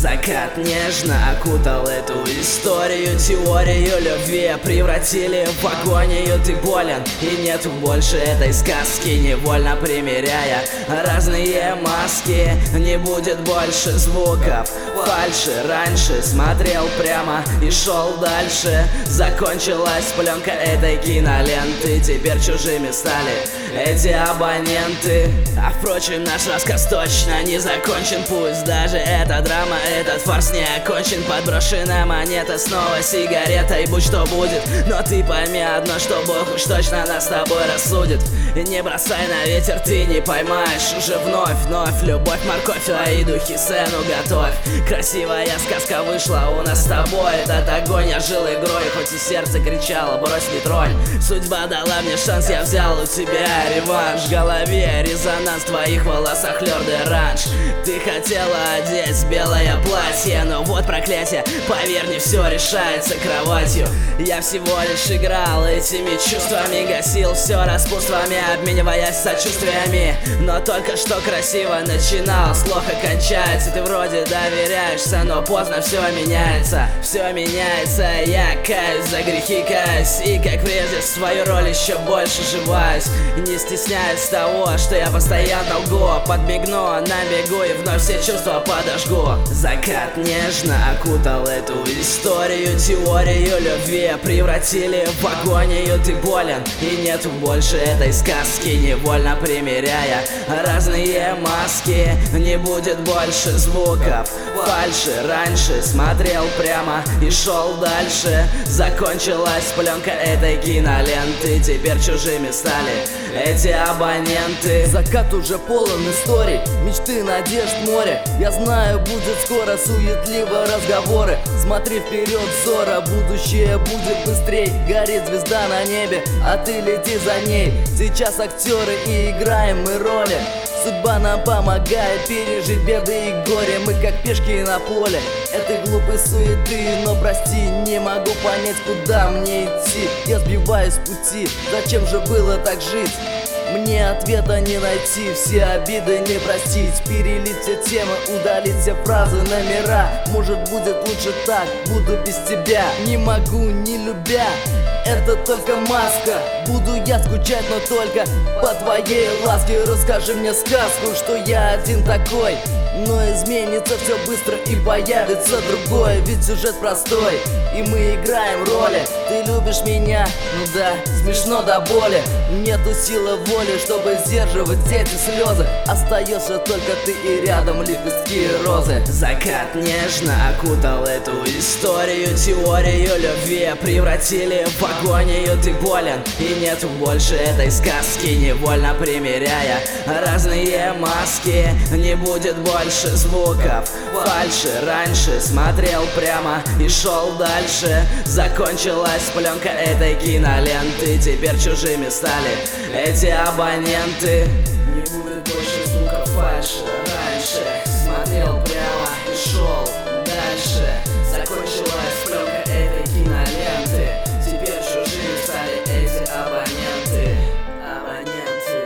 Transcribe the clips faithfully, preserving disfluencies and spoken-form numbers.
Закат нежно окутал эту историю. Теорию любви превратили в агонию. Ты болен, и нету больше этой сказки. Невольно примеряя разные маски, не будет больше звуков фальши. Раньше смотрел прямо и шел дальше. Закончилась пленка этой киноленты. Теперь чужими стали эти абоненты. А впрочем, наш рассказ точно не закончен. Пусть даже эта драма, этот фарс не окончен. Подброшена монета, снова сигарета, и будь что будет. Но ты пойми одно, что Бог уж точно нас с тобой рассудит. И не бросай на ветер, ты не поймаешь уже вновь, вновь. Любовь, морковь, Аиду, Хисену готовь. Красивая сказка вышла у нас с тобой. Этот огонь я жил игрой, хоть и сердце кричало: брось, не тронь. Судьба дала мне шанс, я взял у тебя реванш. В голове резонанс, в твоих волосах лёрд и ранж. Ты хотела одеть белое платье, но вот проклятие, поверь, не все решается кроватью. Я всего лишь играл этими чувствами, гасил все распутствами, обмениваясь сочувствиями. Но только что красиво начиналось, плохо кончается. Ты вроде доверяешься, но поздно все меняется. Все меняется, я каюсь за грехи, каюсь. И как прежде в свою роль еще больше живаюсь. Не стесняюсь того, что я постоянно лгу. Подмигну на бегу и вновь все чувства подожгу. Закат нежно окутал эту историю. Теорию любви превратили в агонию. Ты болен, и нету больше этой сказки. Невольно примеряя разные маски, не будет больше звуков фальши. Раньше смотрел прямо и шел дальше. Закончилась пленка этой киноленты. Теперь чужими стали эти абоненты. Закат уже полон историй, мечты, надежд, море. Я знаю, будет скоро суетливо разговоры. Смотри вперед, взора, будущее будет быстрей. Горит звезда на небе, а ты лети за ней. Сейчас актеры и играем мы роли. Судьба нам помогает пережить беды и горе. Мы как пешки на поле этой глупой суеты. Но прости, не могу понять, куда мне идти. Я сбиваюсь с пути, зачем же было так жить? Мне ответа не найти, все обиды не простить. Перелить все темы, удалить все фразы, номера. Может, будет лучше так, буду без тебя. Не могу, не любя, это только маска. Буду я скучать, но только по твоей ласке. Расскажи мне сказку, что я один такой. Но изменится все быстро и появится другое. Ведь сюжет простой, и мы играем роли. Ты любишь меня, ну да, смешно до боли. Нету силы воли, чтобы сдерживать эти слезы. Остаешься только ты и рядом лепестки и розы. Закат нежно окутал эту историю. Теорию любви превратили в агонию. Ты болен, и нету больше этой сказки. Невольно примеряя разные маски, не будет больше звуков фальши. Раньше смотрел прямо и шел дальше. Закончилась пленка этой киноленты. Теперь чужими стали эти абоненты. Не будет больше звуков фальши. Раньше смотрел прямо и шел дальше. Закончилась пленка этой киноленты. Теперь чужими стали эти абоненты. Абоненты,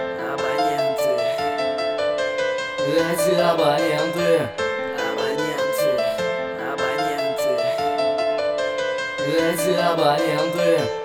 абоненты. Эти абоненты. Абоненты, абоненты. Эти абоненты.